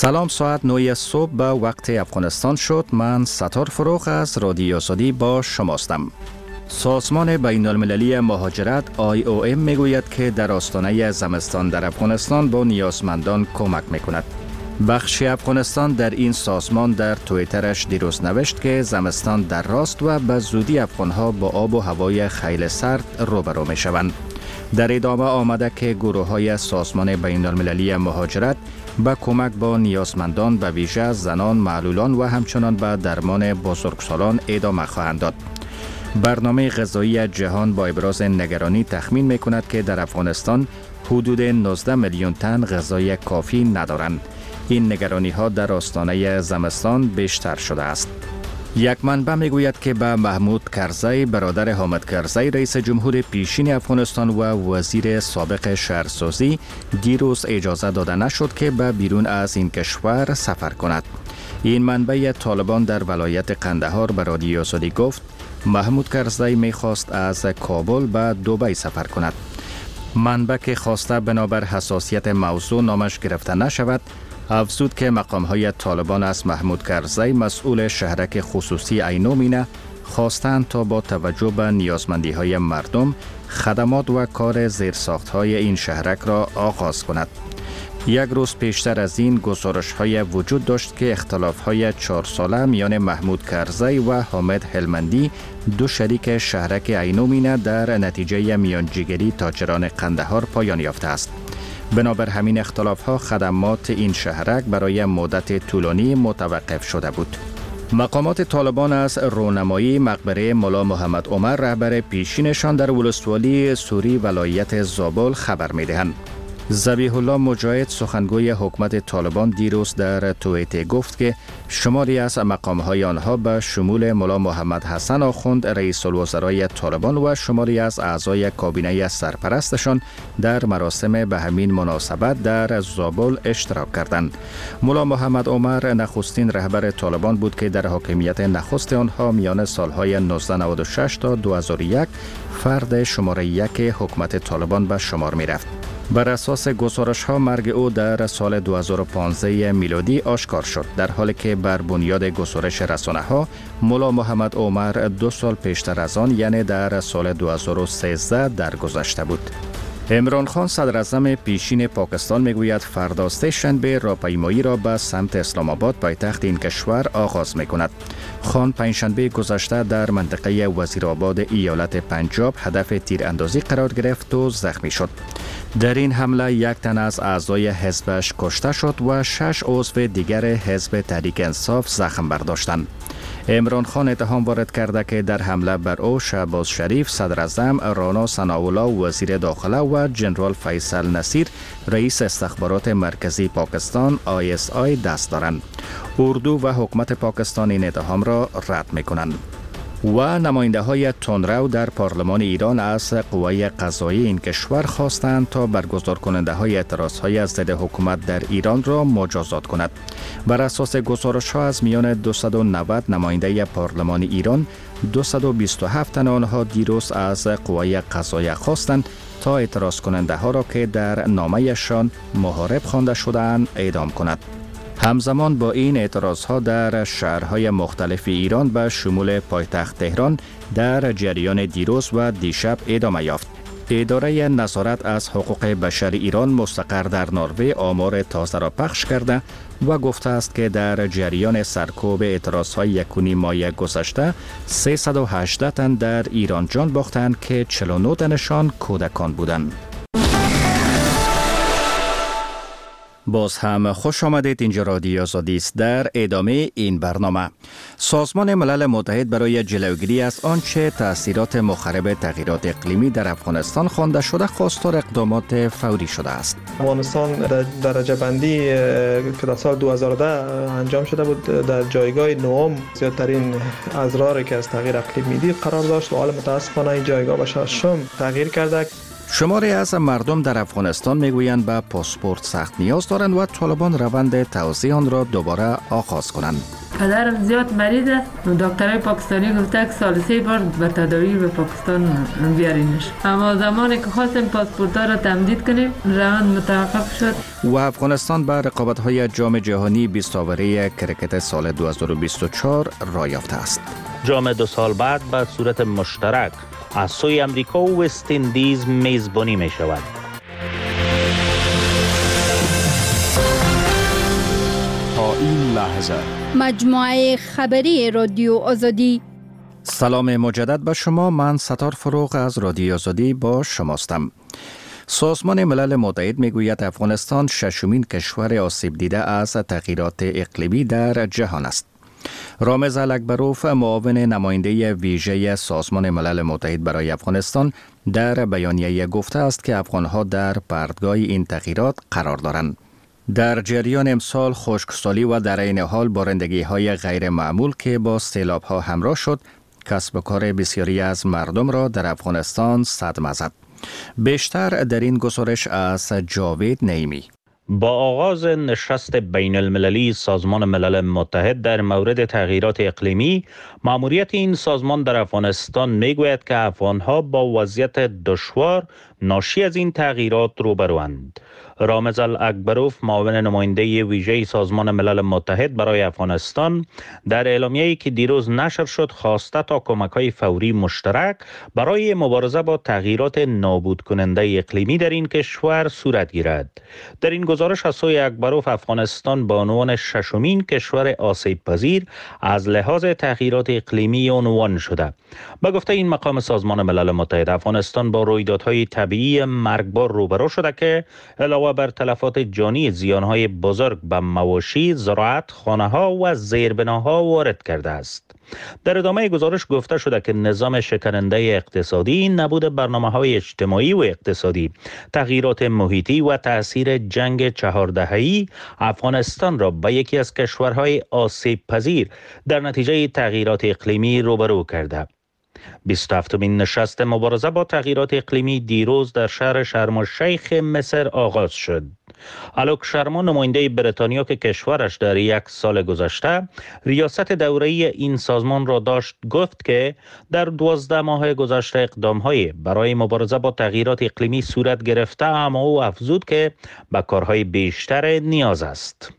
سلام، ساعت 9 صبح به وقت افغانستان شد. من ستار فروغ از رادیو آزادی با شماستم. سازمان بین المللی مهاجرت IOM میگوید که در آستانه زمستان در افغانستان با نیازمندان کمک میکند. بخش افغانستان در این سازمان در توییترش دیروز نوشت که زمستان در راست و به زودی افغانها با آب و هوای خیلی سرد روبرو میشوند. در ادامه آمده که گروه‌های سازمان بین المللی مهاجرت به کمک با نیازمندان به ویژه زنان، معلولان و همچنان به درمان بزرگسالان ادامه خواهند داد. برنامه غذایی جهان با ابراز نگرانی تخمین می‌کند که در افغانستان حدود 19 میلیون تن غذای کافی ندارند. این نگرانی‌ها در آستانه زمستان بیشتر شده است. یک منبع میگوید که به محمود کرزی برادر حامد کرزی رئیس جمهور پیشین افغانستان و وزیر سابق شهرسازی دیروز اجازه داده نشد که به بیرون از این کشور سفر کند. این منبع طالبان در ولایت قندهار به رادیو آزادی گفت محمود کرزی میخواست از کابل به دبی سفر کند. منبع که خواسته بنابر حساسیت موضوع نامش گرفته نشود افزود که مقام‌های طالبان از محمود کرزی مسئول شهرک خصوصی عینومینه خواستند تا با توجه به نیازمندی‌های مردم خدمات و کار زیرساخت‌های این شهرک را آغاز کند. یک روز پیشتر از این گزارش‌های وجود داشت که اختلاف‌های 4 ساله میان محمود کرزی و حامد هلمندی دو شریک شهرک عینومینه در نتیجه میانجیگری تاجران قندهار پایان یافته است. بنابر همین اختلاف‌ها خدمات این شهرک برای مدت طولانی متوقف شده بود. مقامات طالبان از رونمایی مقبره ملا محمد عمر رهبر پیشینشان در ولسوالی سوری ولایت زابل خبر می‌دهند. ذبیح الله مجاهد سخنگوی حکومت طالبان دیروز در توییت گفت که شماری از مقام‌های آنها به شمول ملا محمد حسن آخوند رئیس الوزرای طالبان و شماری از اعضای کابینه سرپرستشان در مراسم به همین مناسبت در زابل اشتراک کردند. ملا محمد عمر نخستین رهبر طالبان بود که در حاکمیت نخست آنها میان سالهای 1996 تا 2001 فرد شماره 1 حکومت طالبان به شمار می‌رفت. بر اساس گزارش‌ها مرگ او در سال 2015 میلادی آشکار شد، در حالی که بر بنیاد گزارش رسانه‌ها ملا محمد عمر 2 سال پیشتر از آن یعنی در سال 2013 درگذشته بود. عمران خان صدر اعظم پیشین پاکستان میگوید فردا سه‌شنبه راهپیمایی را به سمت اسلام آباد پایتخت این کشور آغاز میکند. خان پنجشنبه گذشته در منطقه وزیرآباد ایالت پنجاب هدف تیراندازی قرار گرفت و زخمی شد. در این حمله یک تن از اعضای حزبش کشته شد و 6 عضو دیگر حزب تحریک انصاف زخم برداشتند. عمران خان اتهام وارد کرده که در حمله بر او شهباز شریف صدر اعظم، رانا ثناءالله وزیر داخله و جنرال فیصل نصیر رئیس استخبارات مرکزی پاکستان ISI دست دارند. اردو و حکومت پاکستان این اتهام را رد می‌کنند. و نماینده های تندرو در پارلمان ایران از قوای قضایی این کشور خواستند تا برگزار کننده های اعتراض های ضد حکومت در ایران را مجازات کند. بر اساس گزارش ها از میان 290 نماینده پارلمان ایران 227 تن آنها دیروز از قوای قضایی خواستند تا اعتراض کننده ها را که در نامه‌شان محارب خوانده شدند اعدام کند. همزمان با این اعتراضها در شهرهای مختلف ایران به شمول پایتخت تهران در جریان دیروز و دیشب ادامه یافت. اداره نظارت از حقوق بشر ایران مستقر در نروژ آمار تازه را پخش کرده و گفته است که در جریان سرکوب اعتراضهای 1.5 ماه گذشته 318 تن در ایران جان باختند که 49 تنشان کودکان بودند. باز هم خوش آمدید. اینجا رادیو آزادی است. در ادامه این برنامه سازمان ملل متحد برای جلوگیری از آنچه تأثیرات مخرب تغییرات اقلیمی در افغانستان خوانده شده خواستار اقدامات فوری شده است. افغانستان در درجه بندی که در سال 2010 انجام شده بود در جایگاه 9 زیادترین اضراری که از تغییر اقلیم میدید قرار داشت و حالا متاسفانه این جایگاه به 6م تغییر کرده. شماری از مردم در افغانستان میگویند به پاسپورت سخت نیاز دارند و طالبان روند توزیع آن را دوباره آغاز کنند. پدرم زیاد مریضه، دکترای پاکستانی گفته که سال 3 بار به تداوی به پاکستان بیارینش. اما زمانی که خواستیم پاسپورتا را تمدید کنیم روند متوقف شد. و افغانستان به رقابت‌های جام جهانی 20 آوره کرکت سال 2024 راه یافته است. جام 2 سال بعد به صورت مشترک از سوی امریکا و وست اندیز میزبانی می شود. تا این لحظه مجموعه خبری رادیو آزادی. سلام مجدد به شما. من ستار فروغ از رادیو آزادی با شماستم. سازمان ملل متحد میگوید افغانستان ششمین کشور آسیب دیده از تغییرات اقلیمی در جهان است. رامز الاکبروف، معاون نماینده ویژه سازمان ملل متحد برای افغانستان، در بیانیه گفته است که افغانها در پرتگاه این تغییرات قرار دارند. در جریان امسال خشکسالی و در این حال بارندگی‌های غیر معمول که با سیلاب‌ها همراه شد، کسب و کار بسیاری از مردم را در افغانستان صدمه زد. بیشتر در این گزارش از جاوید نعیمی. با آغاز نشست بین المللی سازمان ملل متحد در مورد تغییرات اقلیمی، مأموریت این سازمان در افغانستان میگوید که افغانها با وضعیت دشوار ناشی از این تغییرات روبروند. رامز الاکبروف، معاون نماینده ویژه سازمان ملل متحد برای افغانستان، در اعلامیه‌ای که دیروز نشر شد خواسته تا کمک‌های فوری مشترک برای مبارزه با تغییرات نابود کننده اقلیمی در این کشور صورت گیرد. در این گزارش از سوی اکبروف، افغانستان به عنوان ششمین کشور آسیب پذیر از لحاظ تغییرات اقلیمی عنوان شده. به گفته این مقام سازمان ملل متحد، افغانستان با رویدادهای طبیعی مرگبار روبرو شده که علاوه بر تلفات جانی، زیانهای بزرگ به مواشی، زراعت، خانه‌ها و زیربناها وارد کرده است. در ادامه گزارش گفته شده که نظام شکننده اقتصادی، نبود برنامه‌های اجتماعی و اقتصادی، تغییرات محیطی و تأثیر جنگ 4 دهه‌ای افغانستان را به یکی از کشورهای آسیب پذیر در نتیجه تغییرات اقلیمی روبرو کرده. 27مین نشست مبارزه با تغییرات اقلیمی دیروز در شهر شرم الشیخ مصر آغاز شد. آلوک شرما، نماینده بریتانیا که کشورش در 1 سال گذشته ریاست دوره‌ای این سازمان را داشت، گفت که در 12 ماه گذشته اقدام‌های برای مبارزه با تغییرات اقلیمی صورت گرفته، اما او افزود که به کارهای بیشتر نیاز است.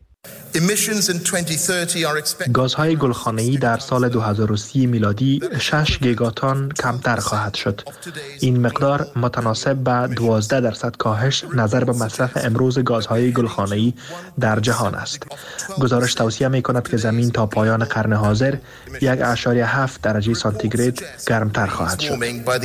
گازهای گلخانه‌ای در سال 2030 میلادی 6 گیگاتن کمتر خواهد شد. این مقدار متناسب با 12% کاهش نظر به مصرف امروز گازهای گلخانه‌ای در جهان است. گزارش توصیه می‌کند که زمین تا پایان قرن حاضر 1.7 درجه سانتیگراد گرمتر خواهد شد.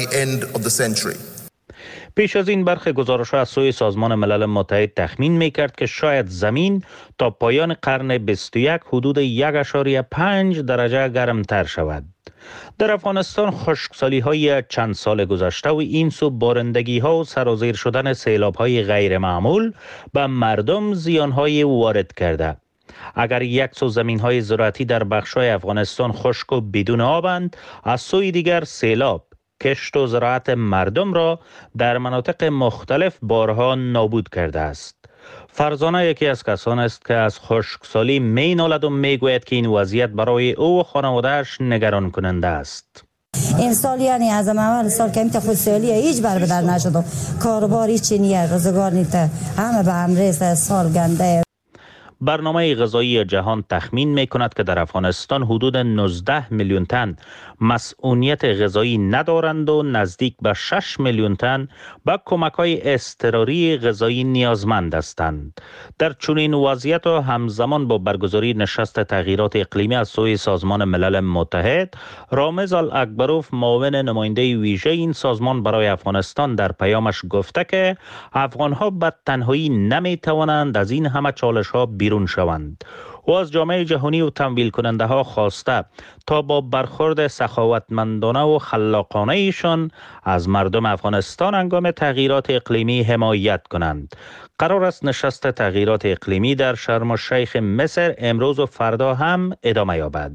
پیش از این برخی گزارش‌ها از سوی سازمان ملل متحد تخمین می‌کرد که شاید زمین تا پایان قرن 21 حدود 1.5 درجه گرمتر شود. در افغانستان خشکسالی‌های چند سال گذشته و این سو بارندگی‌ها و سرازیر شدن سیلاب‌های غیر معمول به مردم زیان‌های وارد کرده. اگر یک سو زمین‌های زراعتی در بخش‌های افغانستان خشک و بدون آبند، از سوی دیگر سیلاب کشت و زراعت مردم را در مناطق مختلف بارها نابود کرده است. فرزانه یکی از کسان است که از خشکسالی می نالد و می گوید که این وضعیت برای او و خانواده‌اش نگران کننده است. این سال یعنی از اول سال که امت خشکسالی هیچ بر بدر نشد و کاروبار هیچ نیه، روزگار نیته، همه به هم ریسه، سال گنده. برنامه غذایی جهان تخمین می کند که در افغانستان حدود 19 میلیون تن مسئولیت غذایی ندارند و نزدیک به 6 میلیون تن به کمک‌های اضطراری غذایی نیازمند هستند. در چنین وضعیت و همزمان با برگزاری نشست تغییرات اقلیمی از سوی سازمان ملل متحد، رامز الاکبروف، معاون نماینده ویژه این سازمان برای افغانستان، در پیامش گفته که افغان‌ها به تنهایی نمی‌توانند از این همه چالش‌ها بیرون شوند. و از جامعه جهانی و تمویل کننده ها خواسته تا با برخورد سخاوتمندانه و خلاقانه ایشان از مردم افغانستان هنگام تغییرات اقلیمی حمایت کنند. قرار است نشست تغییرات اقلیمی در شرم الشیخ مصر امروز و فردا هم ادامه یابد.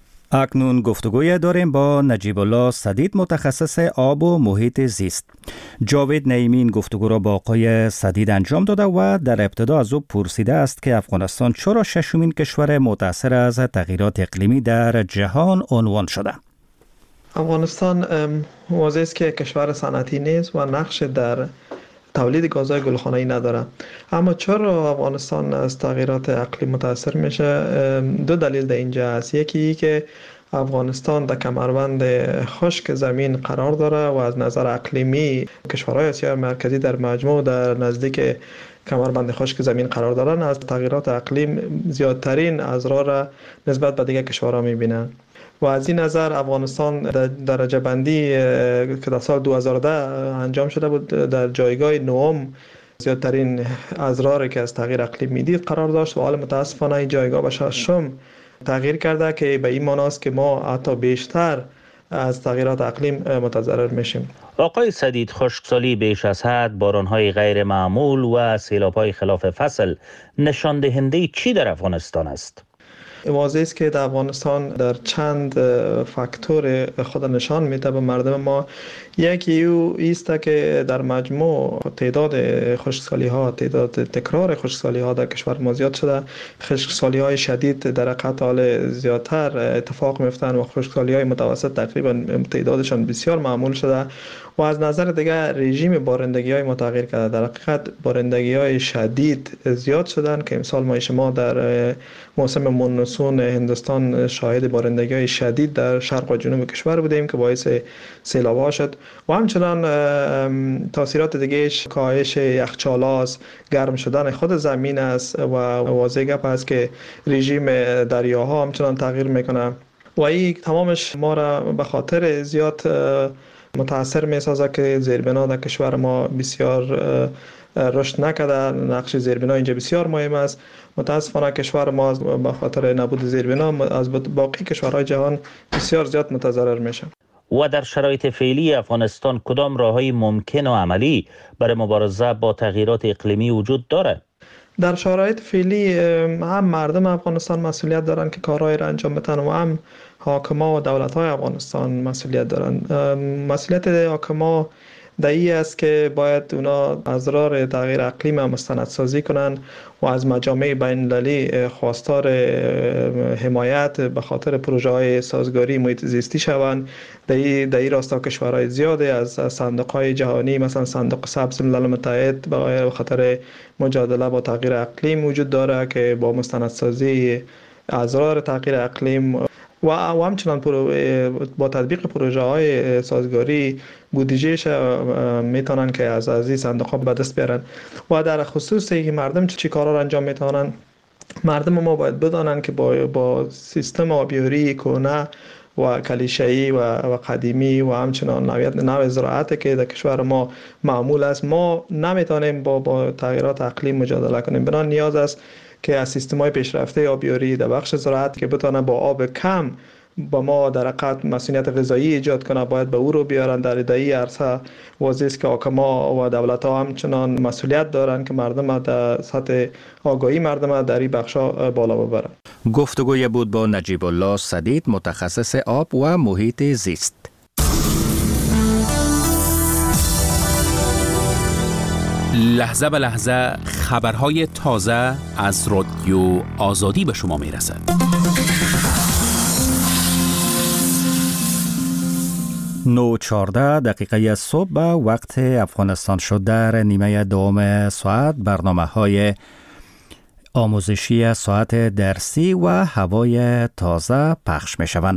اکنون گفتگوی داریم با نجیب الله سدید، متخصص آب و محیط زیست. جاوید نعیمی گفتگو را با آقای سدید انجام داده و در ابتدا از او پرسیده است که افغانستان چرا ششمین کشور متأثر از تغییرات اقلیمی در جهان عنوان شده؟ افغانستان واضح است که کشور صنعتی نیست و نقش در تولید گازهای گلخانه‌ای نداره. اما چرا افغانستان از تغییرات اقلیم متاثر میشه؟ دو دلیل در اینجا است. یکی که افغانستان در کمربند خشک زمین قرار داره و از نظر اقلیمی کشورهای آسیای مرکزی در مجموع در نزدیک کمربند خشک زمین قرار دارن، از تغییرات اقلیم زیادترین اضرار را نسبت به دیگر کشورها میبینن. و از این نظر افغانستان در درجه بندی که در سال 2010 انجام شده بود در جایگاه نهم زیادترین اضراری که از تغییر اقلیم میدید قرار داشت و حال متاسفانه این جایگاه به ششم تغییر کرده که به این معنی است که ما حتی بیشتر از تغییرات اقلیم متضرر میشیم. آقای سدید، خشکسالی بیش از حد، بارانهای غیر معمول و سیلاب‌های خلاف فصل نشان دهنده چی در افغانستان است؟ واضح است که در افغانستان در چند فاکتور خود نشان میده به مردم ما. یکی او است که در مجموع تعداد خشکسالی ها، تعداد تکرار خشکسالی ها در کشور ما زیاد شده. خشکسالی های شدید در قطع حال زیادتر اتفاق میفتن و خشکسالی های متوسط تقریبا تعدادشان بسیار معمول شده. و از نظر دیگر رژیم بارندگی های متغیر کرده. در حقیقت بارندگی های شدید زیاد شدن که امسال ما شما در موسم مونسون هندوستان شاهد بارندگی های شدید در شرق و جنوب کشور بودیم که باعث سیلاب ها شد. و همچنان تاثیرات دیگهش کاهش یخچال‌هاست، گرم شدن خود زمین است و واضح گپ است که رژیم دریاها همچنان تغییر میکنه و این تمامش ما را به خاطر زیاد متاثر میسازه که زیربنا در کشور ما بسیار رشد نکرده. نقش زیربنا اینجا بسیار مهم است. متاسفانه کشور ما به خاطر نبود زیربنا از باقی کشورهای جهان بسیار زیاد متضرر میشه. و در شرایط فعلی افغانستان کدام راههای ممکن و عملی برای مبارزه با تغییرات اقلیمی وجود دارد؟ در شرایط فعلی هم مردم افغانستان مسئولیت دارن که کارهای را انجام بدن و هم حاکما و دولت‌های افغانستان مسئولیت دارن. مسئولیت حاکما در این است که باید اونا اضرار تغییر اقلیم مستندسازی کنن و از مجامع بین‌المللی خواستار حمایت به خاطر پروژه‌های سازگاری محیط زیستی شوند. در این راستا کشورهای زیادی از صندوق‌های جهانی مثلا صندوق سبز ملل متحد به خاطر مجادله با تغییر اقلیم وجود داره که با مستندسازی اضرار تغییر اقلیم و همچنان با تطبیق پروژه های سازگاری بودجهش میتونن که از این صندوق ها به دست بیارن. و در خصوص این مردم چی کارا رو انجام میتونن؟ مردم ما باید بدانن که با سیستم آبیاری کهنه و کلیشه‌ای و قدیمی و همچنان نوع زراعت که در کشور ما معمول است ما نمیتونیم با تغییرات اقلیم مجادله کنیم. بنا نیاز است که از سیستم‌های پیشرفته آبیاری در بخش زراعت که بتونه با آب کم با ما در حقیقت مسئولیت غذایی ایجاد کنه باید به او رو بیارن. در این عرصه واضح است که حکما و دولت‌ها همچنان مسئولیت دارن که مردم در سطح آگاهی مردم در این بخشا بالا ببرن. گفتگوی بود با نجیب الله سدید، متخصص آب و محیط زیست. لحظه به لحظه خبرهای تازه از رادیو آزادی به شما میرسد. 9:14 دقیقه صبح به وقت افغانستان شد. در نیمه دوم ساعت برنامه‌های آموزشی ساعت درسی و هوای تازه پخش می‌شوند.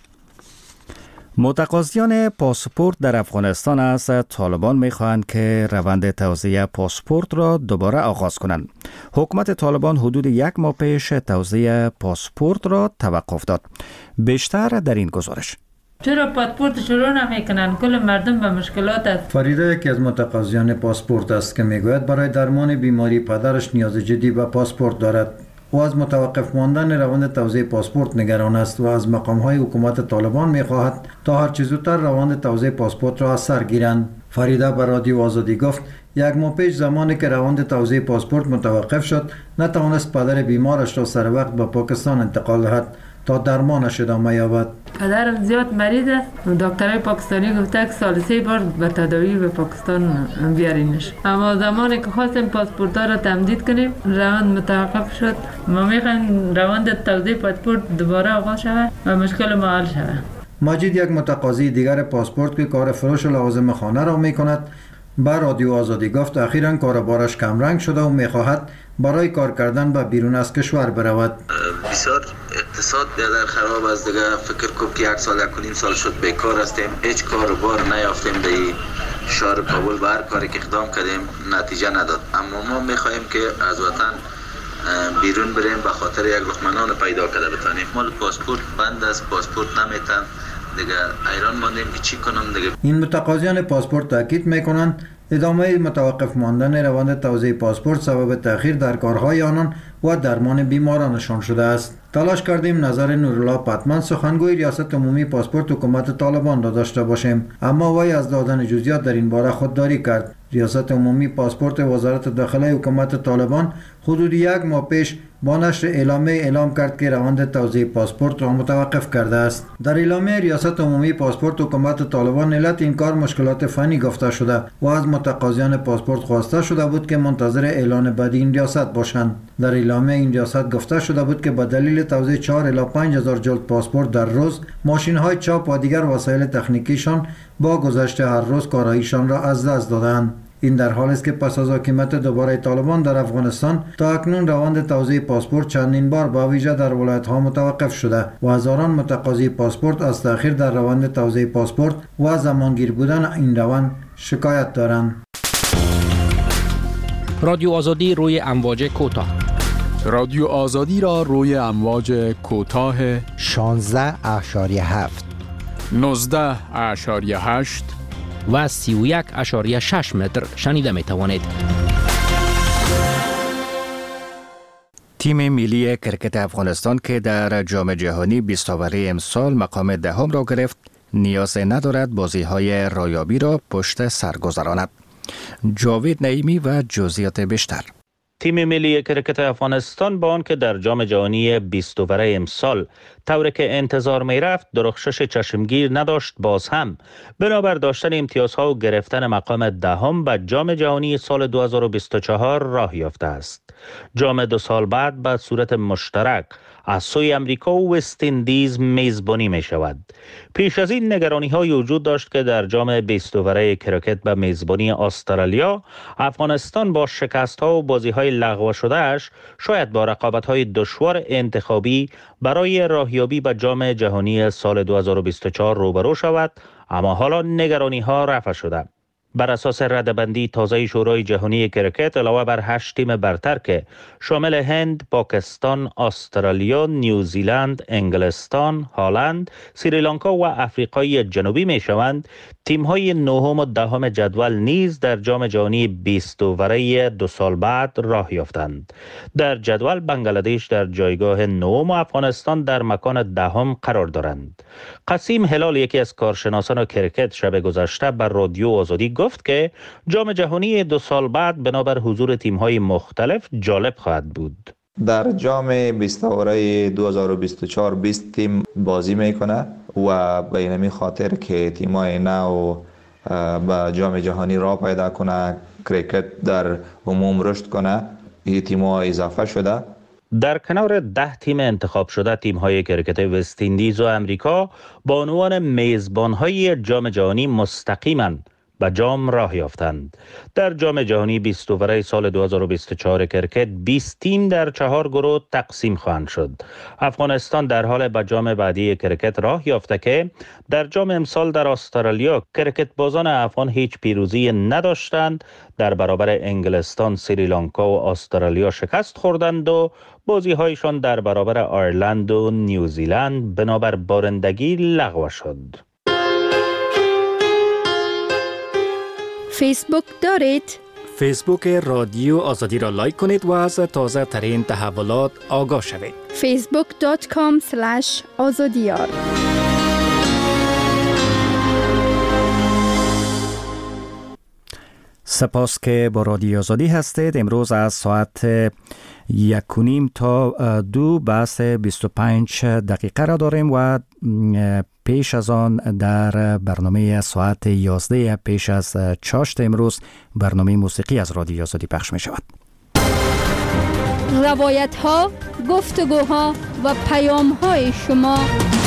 متقاضیان پاسپورت در افغانستان از طالبان می‌خواهند که روند توزیع پاسپورت را دوباره آغاز کنند. حکومت طالبان حدود 1 ماه پیش توزیع پاسپورت را توقف داد. بیشتر در این گزارش. چرا پاسپورت شروع نمیکنن؟ کل مردم به مشکلات است. فریده یکی از متقاضیان پاسپورت است که میگوید برای درمان بیماری پدرش نیاز جدی به پاسپورت دارد. او از متوقف ماندن روند توزیع پاسپورت نگران است و از مقام‌های حکومت طالبان می‌خواهد تا هر چه زودتر روند توزیع پاسپورت را از سر گیرند. فریده به رادیو آزادی گفت 1 ماه پیش زمانی که روند توزیع پاسپورت متوقف شد نتوانست پدر بیمارش را سر وقت به پاکستان انتقال دهد. تا درمانش ادامه یابد. پدرم زیاد مریض است. دکترای پاکستانی گفته که سال 3 بار به تداوی به پاکستان بیارینش. اما زمانی که خواستیم پاسپورت را تمدید کنیم روند متوقف شد. ما میخوایم روند توزیع پاسپورت دوباره آغاز شود و مشکل ما حل شود. ماجد، یک متقاضی دیگر پاسپورت که کار فروش لوازم خانه را میکند، با رادیو آزادی گفت اخیراً کاربارش کمرنگ شده و میخواهد برای کار کردن به بیرون از کشور برود. بسیار اقتصاد در خراب است دیگه. فکر کنم که 1 سال 1.5 سال شد بیکار هستیم. هیچ کاروبار نیافتیم در شهر کابل. به هر کاری که اقدام کردیم نتیجه نداد. اما ما میخواهیم که از وطن بیرون بریم به خاطر یک لقمه پیدا کرده بتانیم. مال پاسپورت بند است، پاسپورت نمیتن دیگه. حیران ماندیم که چی کنم دیگه. این متقاضیان پاسپورت تاکید میکنند ادامه متوقف ماندن روند توزیع پاسپورت سبب تأخیر در کارهای آنان و درمان بیمارانشان شده است. تلاش کردیم نظر نورالله پتمن، سخنگوی ریاست عمومی پاسپورت حکومت طالبان را داشته باشیم، اما وی از دادن جزئیات در این باره خودداری کرد. ریاست عمومی پاسپورت وزارت داخله حکومت طالبان حدود 1 ماه پیش با نشر اعلامیه اعلام کرد که روند توزیع پاسپورت را متوقف کرده است. در اعلامیه ریاست عمومی پاسپورت حکومت طالبان علت این کار مشکلات فنی گفته شده و از متقاضیان پاسپورت خواسته شده بود که منتظر اعلان بعدی این ریاست باشند. در اعلامیه این ریاست گفته شده بود که به دلیل توزیع 4 الی 5 هزار جلد پاسپورت در روز، ماشین‌های چاپ و دیگر وسایل تکنیکیشان با گذشت هر روز کاراییشان را از دست دادند. این در حالی است که پس از حکومت دوباره طالبان در افغانستان تا اکنون روند توزیع پاسپورت چندین بار با ویژه در ولایت‌ها متوقف شده و هزاران متقاضی پاسپورت از تأخیر در روند توزیع پاسپورت و زمانگیر بودن این روند شکایت دارند. رادیو آزادی روی امواج کوتاه. رادیو آزادی را روی امواج کوتاه 16.7 19.8 و 31.6 متر شنیده می توانید. تیم ملی کرکت افغانستان که در جام جهانی 20 امسال مقام دهم را گرفت، نیاز ندارد بازی‌های رایابی را پشت سر گذراند. جاوید نعیمی و جزئیات بیشتر. تیم ملی کرکت افغانستان با آنکه در جام جهانی 20 امسال طوری که انتظار می رفت درخشش چشمگیر نداشت، باز هم بنابر داشتن امتیازها و گرفتن مقام دهم به جام جهانی سال 2024 راه یافته است. جام 2 سال بعد به صورت مشترک از سوی امریکا و وست اندیز میزبانی می شود. پیش از این نگرانی های وجود داشت که در جام 20 کرکت به میزبانی استرالیا، افغانستان با شکست ها و بازی های لغو شدهش شاید با رقابت های دشوار انتخابی برای راهیابی به جام جهانی سال 2024 روبرو شود، اما حالا نگرانی ها رفع شده. بر اساس رده‌بندی تازه شورای جهانی کرکت، علاوه بر 8 تیم برتر که شامل هند، پاکستان، استرالیا، نیوزیلند، انگلستان، هلند، سریلانکا و آفریقای جنوبی می شوند، تیم‌های 9 و 10 جدول نیز در جام جهانی 20 2 سال بعد راه یافتند. در جدول بنگلادش در جایگاه 9 و افغانستان در مکان 10 قرار دارند. قسیم هلال، یکی از کارشناسان کرکت، شب گذشته بر رادیو آزادی گفت که جام جهانی 2 سال بعد بنابر حضور تیم‌های مختلف جالب خواهد بود. در جام 20 2024 20 تیم بازی میکنه و به این خاطر که تیم‌های نو به جام جهانی راه پیدا کنه، کرکت در عموم رشد کنه، این تیم‌ها اضافه شده. در کنار 10 تیم انتخاب شده، تیم‌های کرکت وست اندیز و امریکا با عنوان میزبان‌های جام جهانی مستقیماً به جام راه یافتند. در جام جهانی 20 سال 2024 کرکت 20 تیم در 4 گروه تقسیم خواهند شد. افغانستان در حال به جام بعدی کرکت راه یافته که در جام امسال در استرالیا کرکت بازان افغان هیچ پیروزی نداشتند. در برابر انگلستان، سریلانکا و استرالیا شکست خوردند و بازی‌هایشان در برابر آیرلند و نیوزیلند بنابر بارندگی لغو شد. فیسبوک دارید؟ فیسبوک رادیو آزادی را لایک کنید و از تازه ترین تحولات آگاه شوید. facebook.com/azadiyar. سپاس که با رادیو آزادی هستید. امروز از ساعت 1.5 تا 2 بحث 25 دقیقه را داریم و پیش از آن در برنامه ساعت 11 پیش از چاشت امروز برنامه موسیقی از رادیو آزادی پخش می شود. روایت ها، گفتگوها و پیام های شما.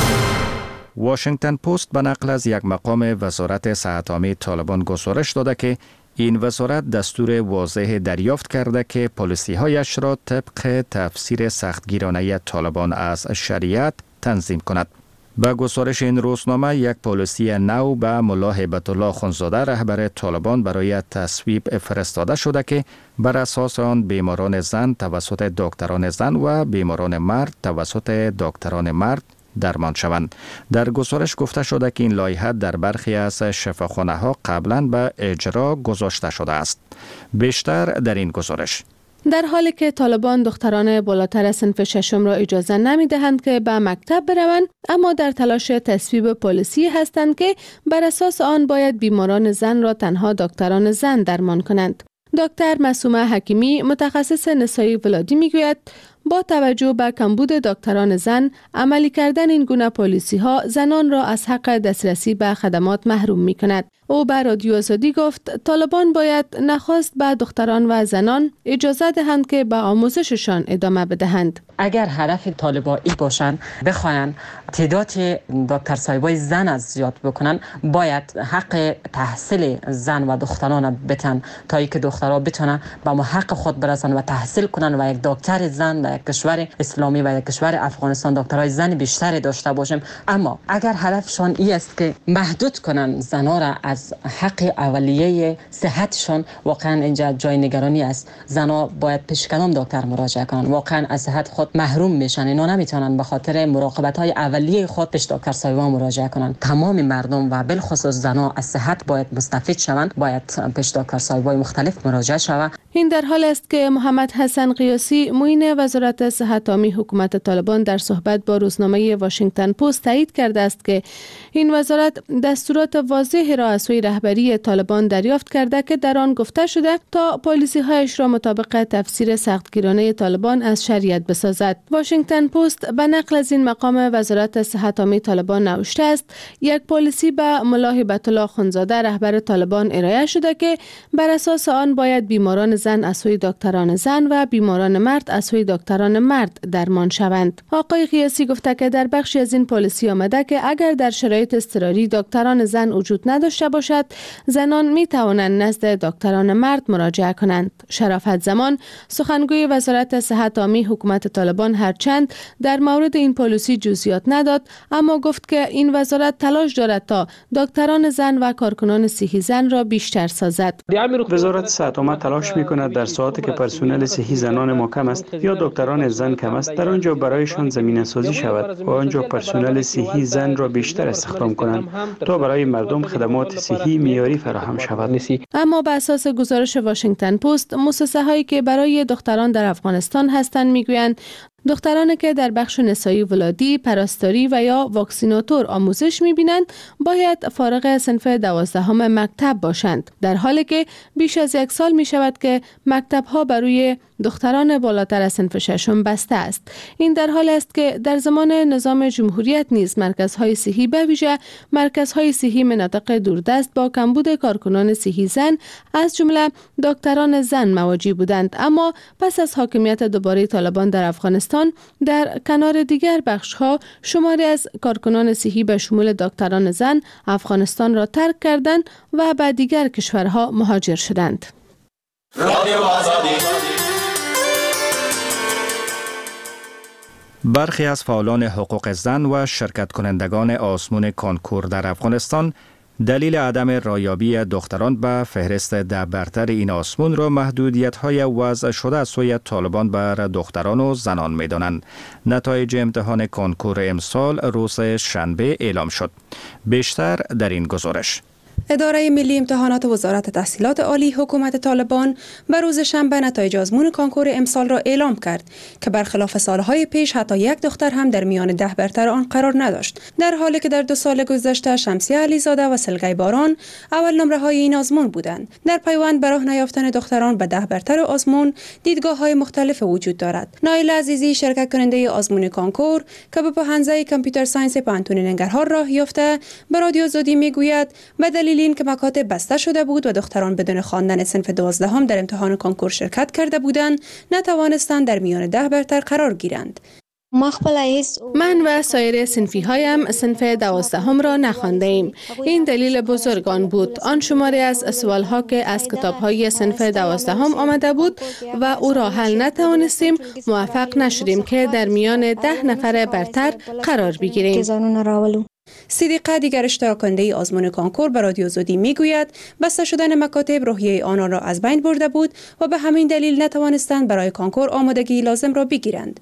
واشنگتن پست به نقل از یک مقام وزارت صحت عامه طالبان گزارش داده که این وزارت دستور واضح دریافت کرده که پالیسی‌هایش را طبق تفسیر سختگیرانه طالبان از شریعت تنظیم کند. به گزارش این روزنامه یک پالیسی نو به ملا هیبت الله خونزاده رهبر طالبان برای تصویب فرستاده شده که بر اساس آن بیماران زن توسط دکتران زن و بیماران مرد توسط دکتران مرد درمان شوند. در گزارش گفته شده که این لایحه در برخی از شفاخانه ها قبلا به اجرا گذاشته شده است. بیشتر در این گزارش. در حالی که طالبان دختران بالاتر از صنف ششم را اجازه نمی دهند که به مکتب بروند، اما در تلاش تصویب پالیسی هستند که بر اساس آن باید بیماران زن را تنها دکتران زن درمان کنند. دکتر معصومه حکیمی متخصص نسایی ولادی می گوید با توجه به کمبود دکتران زن، عملی کردن این گونه پالیسی ها زنان را از حق دسترسی به خدمات محروم می کند. او به رادیو آزادی گفت طالبان باید نخست به دختران و زنان اجازه دهند که به آموزششان ادامه بدهند. اگر هدف طالبان ای باشند بخواهند تعداد دکتر صاحبای زن از زیاد بکنن، باید حق تحصیل زن و دختران بتن تا اینکه دخترها بتونن به حق خود برسن و تحصیل کنن و یک دکتر زن و یک کشور اسلامی و یک کشور افغانستان دکترای زن بیشتری داشته باشیم. اما اگر هدفشان ای است که محدود کنن زنها را از حق اولیه صحتشان، واقعا اینجا جای نگرانی است. زنها باید پیش کدام دکتر مراجعه کنن، واقعا از صحت خود محروم میشن. اینا نمیتونن به خاطر مراقبت های اولیه خود پیش دکتر صاحبان مراجعه کنن. تمام مردم و بالخصوص زنها از صحت باید مستفید شوند، باید پیش دکتر صاحبای مختلف مراجعه شوند. این در حال است که محمد حسن قیاسی معین وزارت صحت عامه حکومت طالبان در صحبت با روزنامه واشنگتن پست تایید کرده است که این وزارت دستورات واضحی را از سوی رهبری طالبان دریافت کرده که در آن گفته شده تا پالیسی هایش را مطابق تفسیر سختگیرانه طالبان از شریعت بسازد. واشنگتن پست به نقل از این مقام وزارت صحت عامه طالبان نوشته است یک پالیسی به ملا هیبت الله خونزاده رهبر طالبان ارائه شده که بر اساس آن باید بیماران زن از سوی دکتران زن و بیماران مرد از سوی دکتران مرد درمان شوند. آقای قیاسی گفته که در بخشی از این پالیسی آمده که اگر در شرایط اضطراری دکتران زن وجود نداشته باشد، زنان می توانند نزد دکتران مرد مراجعه کنند. شرافت زمان سخنگوی وزارت صحت عامه حکومت طالبان هرچند در مورد این پالیسی جزئیات نداد، اما گفت که این وزارت تلاش دارد تا دکتران زن و کارکنان صحی زن را بیشتر سازد. وزارت صحت عامه تلاش می‌کند در ساعاتی که پرسنل صحی زنان ما کم است یا دکتران زن کم است، در آنجا برایشان زمینه سازی شود و آنجا پرسنل صحی زن را بیشتر استخدام کنند تا برای مردم خدمات صحی معیاری فراهم شود. اما به اساس گزارش واشنگتن پست، مؤسسه هایی که برای دختران در افغانستان هستند میگویند دخترانی که در بخش نسایی ولادی، پرستاری و یا واکسیناتور آموزش می‌بینند باید فارغ صنف 12 مکتب باشند، در حالی که بیش از 1 سال می‌شود که مکتب‌ها برای دختران بالاتر از صنف 6 بسته است. این در حال است که در زمان نظام جمهوریت نیز مرکزهای صحی به ویژه مرکزهای صحی مناطق دوردست با کمبود کارکنان صحی زن از جمله دکتران زن مواجه بودند، اما پس از حاکمیت دوباره طالبان در افغانستان در کنار دیگر بخش‌ها شماری از کارکنان صحی به شمول دکتران زن افغانستان را ترک کردند و به دیگر کشورها مهاجر شدند. برخی از فعالان حقوق زن و شرکت کنندگان آزمون کنکور در افغانستان دلیل عدم رایابی دختران به فهرست 10 برتر این آزمون را محدودیت‌های وضع شده از سوی طالبان بر دختران و زنان می‌دانند. نتایج امتحان کنکور امسال روز شنبه اعلام شد. بیشتر در این گزارش. اداره ملی امتحانات وزارت تحصیلات عالی حکومت طالبان بر روز شنبه نتایج آزمون کنکور امسال را اعلام کرد که برخلاف سالهای پیش حتی یک دختر هم در میان 10 برتر آن قرار نداشت، در حالی که در 2 سال گذشته شمسیه علیزاده و سلغی باران اول نمره های این آزمون بودند. در پیوند به راه نیافتن دختران به 10 برتر آزمون دیدگاه های مختلف وجود دارد. نایل عزیزی شرکت کننده آزمون کنکور که به پهنزه کامپیوتر ساینس پانتون ننگرهار راه یافته به رادیو زودی میگوید به دلیل این که مکاتب بسته شده بود و دختران بدون خواندن صنف 12 هم در امتحان کنکور شرکت کرده بودند نتوانستند در میان 10 برتر قرار گیرند. من و سایر صنفی هایم صنف 12 هم را نخوانده ایم. این دلیل بزرگ آن بود. آن شماری از سوال ها که از کتاب های صنف 12 هم آمده بود و او را حل نتوانستیم، موفق نشدیم که در میان 10 نفر برتر قرار بگیریم. صدیقه دیگر اشتراک کننده آزمون کنکور به رادیو زودی میگوید بسته شدن مکاتب روحیه آنان را از بین برده بود و به همین دلیل نتوانستند برای کنکور آمادگی لازم را بگیرند.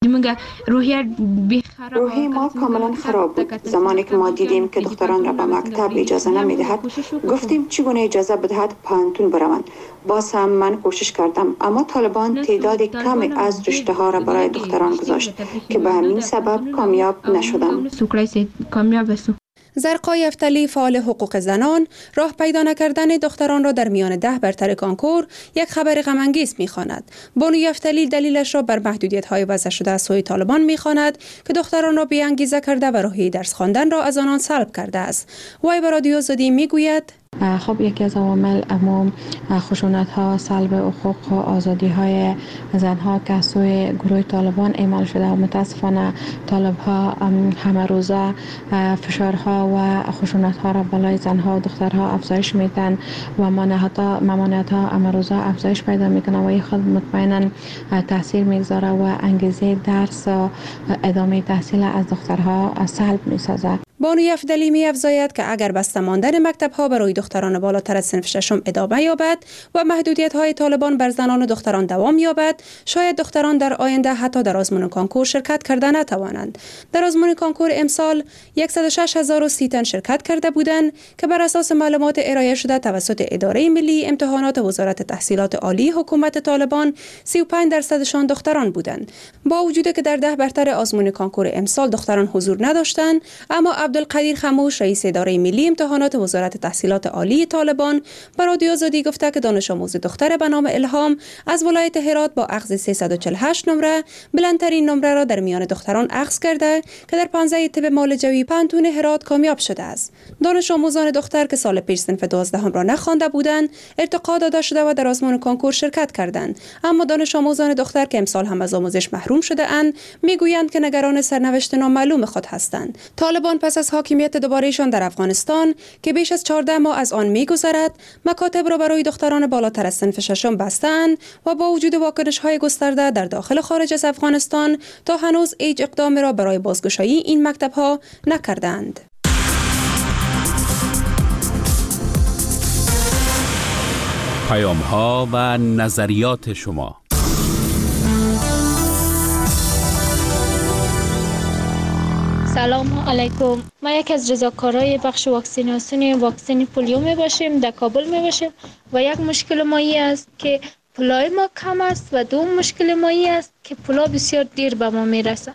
روحی ما کاملا خراب بود. زمانی که ما دیدیم که دختران را به مکتب اجازه نمیدهد، گفتیم چگونه اجازه بدهد پانتون بروند. باز هم من کوشش کردم، اما طالبان تعداد کمی از رشته ها را برای دختران گذاشت که به همین سبب کامیاب نشدم. زرقای افتلی فعال حقوق زنان راه پیدا نکردن دختران را در میان 10 برتر کنکور یک خبر غم انگیز می‌خواند. بانوی افتلی دلیلش را بر محدودیت‌های وضع شده از سوی طالبان می‌خواند که دختران را بی‌انگیزه کرده و راهی درس خواندن را از آنان سلب کرده است. وی به رادیو زودی می‌گوید خب یکی از عوامل خشونت ها، سلب حقوق و آزادی های زنها که از سوی گروه طالبان اعمال شده و متاسفانه طالب ها همه روزه فشارها و خشونت ها را بالای زنها و دخترها افزایش میدن و ممانعت ها همه روزه افزایش پیدا میکنه و این خود مطمئنا تاثیر میگذاره و انگیزه درس و ادامه تحصیل از دخترها سلب میسازه. بانوی افضلی می افزاید که اگر بسته ماندن مکتب‌ها برای دختران بالاتر از صنف 6 ادامه یابد و محدودیت‌های طالبان بر زنان و دختران دوام یابد، شاید دختران در آینده حتی در آزمون کنکور شرکت کرده نتوانند. در آزمون کنکور امسال 106,030 تن شرکت کرده بودند که بر اساس معلومات ارائه شده توسط اداره ملی امتحانات وزارت تحصیلات عالی حکومت طالبان 35% دختران بودند. با وجودی که در 10 برتر آزمون کنکور امسال دختران حضور نداشتند، اما عبدالقدیر خموش رئیس اداره ملی امتحانات وزارت تحصیلات عالی طالبان به رادیو زودی گفته که دانش آموز دختر به نام الهام از ولایت هرات با اخذ 348 نمره بلندترین نمره را در میان دختران اخذ کرده که در 15 طب معالجوی پانتون هرات کامیاب شده است. دانش آموزان دختر که سال پیش صنف 12 را نخوانده بودند ارتقا داده شده و در آزمون کنکور شرکت کردند، اما دانش آموزان دختر که امسال هم از آموزش محروم شده اند میگویند که نگران سرنوشت نامعلوم خود هستند. طالبان پس از حاکمیت دوبارهشان در افغانستان که بیش از 14 ماه از آن می‌گذرد، مکاتب را برای دختران بالاتر از صنف 6 بستند و با وجود واکنش‌های گسترده در داخل و خارج از افغانستان تا هنوز هیچ اقدامی را برای بازگشایی این مکتب‌ها نکردند. پیام‌ها و نظریات شما. سلام علیکم. ما یک از رضاکارای بخش واکسین پولیو می باشیم، در کابل می باشیم و یک مشکل مایی است که پولای ما کم است و دوم مشکل مایی است که پولا بسیار دیر به ما می رسه.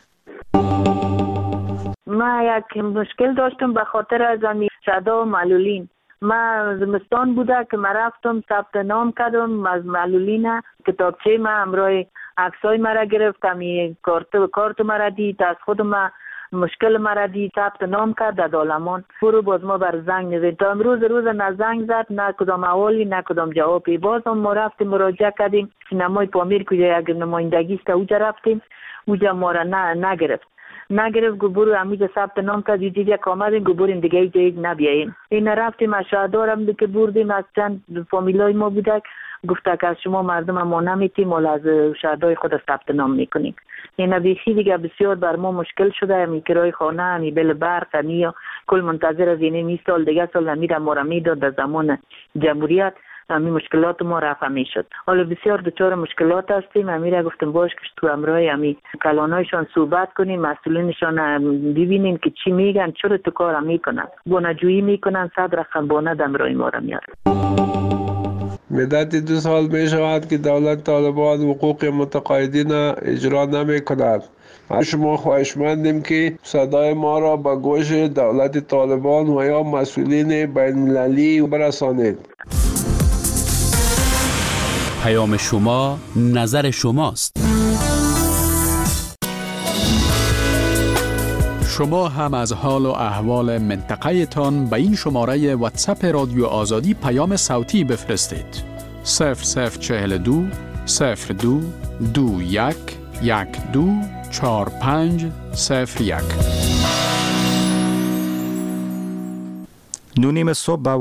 ما یک مشکل داشتم به خاطر از شدا و معلولین. ما زمستان بوده که ما رفتم ثبت نام کردم از معلولین، کتابچه ما همراه عکسای مرا گرفتم، کارت مرا دید، از خود ما مشکل مرا دید، ثبت نام کرد از آلمان. برو باز ما بر زنگ نزد، تا امروز نه زنگ زد، نه کدام احوالی، نه کدام جوابی. باز ما رفتیم مراجعه کردیم سینمای پامیر کجا یک نمایندگی است، اونجا رفتیم، اونجا ما را نگرفت گبرو امیده ثبت نام کرد، دیگه یک آمدیم گبریم دیگه جایی نبیاییم. این رفتیم از شهردارم که بردیم، از چند فامیلای ما بودک، گفته که از شما مردم ما نمیتیم ولی از شهردار خود ثبت نام میکنیم. این بیخی دیگه بسیار بر ما مشکل شده، همی کرای خانه، همی بل برق، همی کل منتظر از این 20 سال دیگه سال نمیره ما را میداد در زمان جمهوریت. همین مشکلات ما رفع میشد. حالا بسیار دچار مشکلات هستیم، امیره گفتم باش که تو امرای همین کلانایشان صحبت کنیم، مسئولینشان ببینیم که چی میگن، چرا تو کار میکنن، بانجویی میکنن، 100 رقم بانه امرای ما را میارن. مدت 2 سال می شود که دولت طالبان حقوق متقاعدین اجرا نمی کند. شما خواهشمندیم که صدای ما را به گوش دولت طالبان و یا مسئولین بین المللی برسانید. پیام شما نظر شماست. شما هم از حال و احوال منطقه تان به این شماره واتساپ رادیو آزادی پیام صوتی بفرستید. 0042 02 21 12 45 01. 9:30 صبح